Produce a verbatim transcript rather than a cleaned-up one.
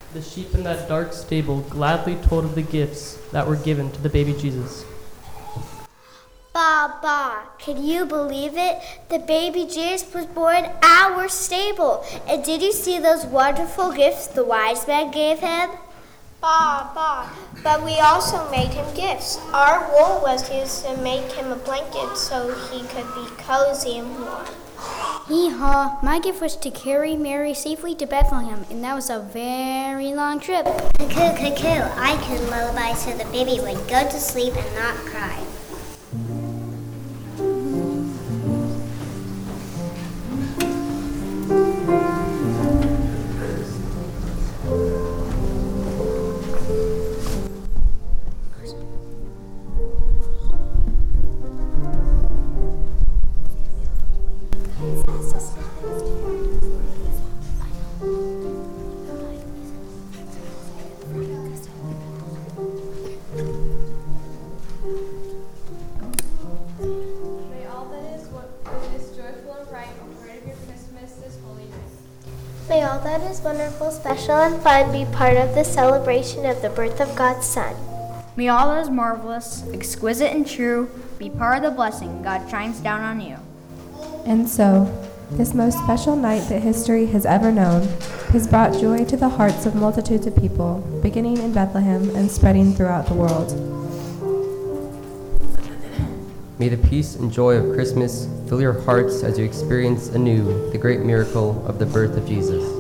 The sheep in that dark stable gladly told of the gifts that were given to the baby Jesus. Ba, ba, can you believe it? The baby Jesus was born in our stable. And did you see those wonderful gifts the wise men gave him? Ba, ba, but we also made him gifts. Our wool was used to make him a blanket so he could be cozy and warm. Hee-haw, my gift was to carry Mary safely to Bethlehem, and that was a very long trip. Cuckoo, cuckoo, I could lullaby so the baby would go to sleep and not cry. May all that is wonderful, special, and fun be part of the celebration of the birth of God's Son. May all that is marvelous, exquisite, and true be part of the blessing God shines down on you. And so, this most special night that history has ever known has brought joy to the hearts of multitudes of people, beginning in Bethlehem and spreading throughout the world. May the peace and joy of Christmas fill your hearts as you experience anew the great miracle of the birth of Jesus.